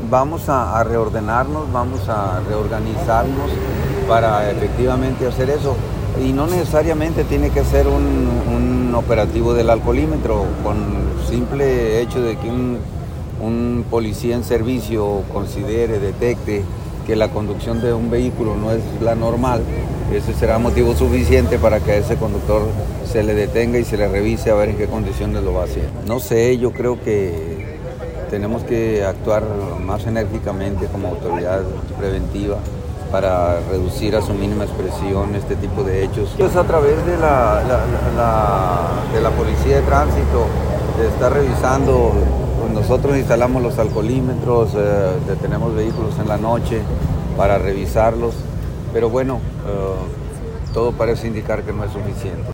vamos a reordenarnos, vamos a reorganizarnos para efectivamente hacer eso. Y no necesariamente tiene que ser un operativo del alcoholímetro, con simple hecho de que un policía en servicio considere, detecte que la conducción de un vehículo no es la normal, ese será motivo suficiente para que a ese conductor se le detenga y se le revise a ver en qué condiciones lo va haciendo. No sé, yo creo que tenemos que actuar más enérgicamente como autoridad preventiva para reducir a su mínima expresión este tipo de hechos. Es a través de la Policía de Tránsito, de estar revisando. Nosotros instalamos los alcoholímetros, detenemos vehículos en la noche para revisarlos, pero bueno, todo parece indicar que no es suficiente.